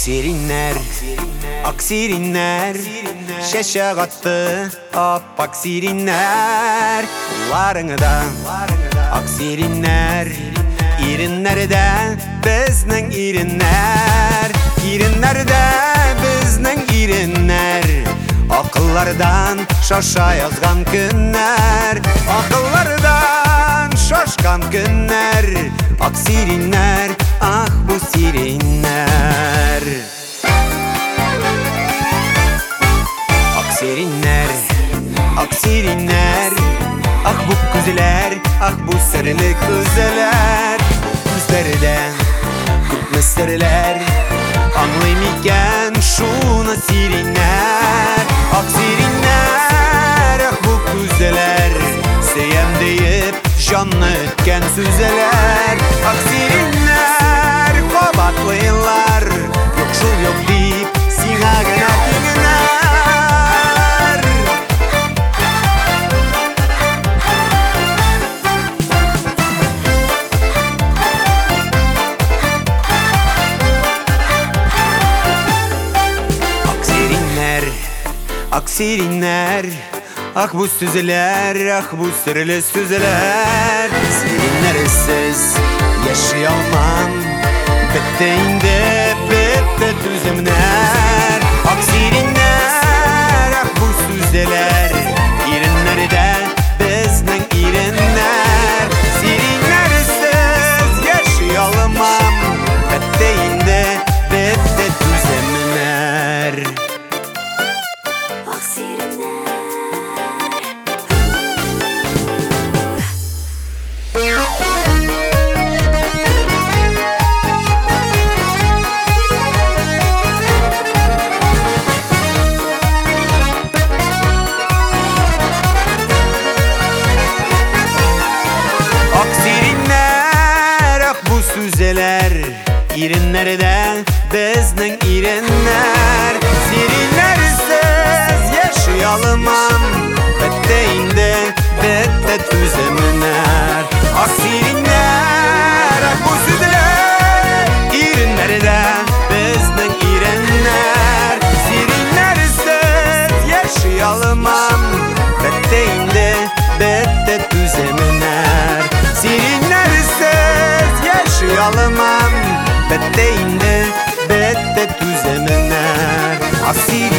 Aksirinler, aksirinler, şeşe kattı appak sirinler. Kullarında aksirinler, irinlerde bizning irinler. Irinlerde bizning irinler, akıllardan şaşa yazgan günler. Akıllardan şaşkan günler. Aksirinler, ah bu sirinler. Aksirinler, aksirinler, ah bu güzeler, ah bu sarılı güzeler. Gözlerden küp meseleler, anlaymayken şuna sirinler. Aksirinler, ah bu güzeler, seyem deyip canlı etken süzeler. Aksirinler, kobatlıylar, yok şul yok deyip sina gana tügüner. Aksirinler, aksirinler, ah bu süzeler, ah bu sırlı süzeler. Sirinlersiz yaşayamam, bittiğinde bitti düzümler. Aksirinler, ah bu süzeler, irinlerde bizning irinler. Sirinlersiz yaşayamam, bittiğinde bitti düzümler. Süzeler, irinlerde bizning irinler. Sirinlersiz yaşayalımam, bittiğinde bitti tüzemler. Aksirinler, ah bu süzeler, irinlerde bizning irinler. Sirinlersiz yaşayalımam, bittiğinde bitti tüzemler. Sirinlersiz yaşayalımam, bittiğinde bitti tüzemler. Aksirinler.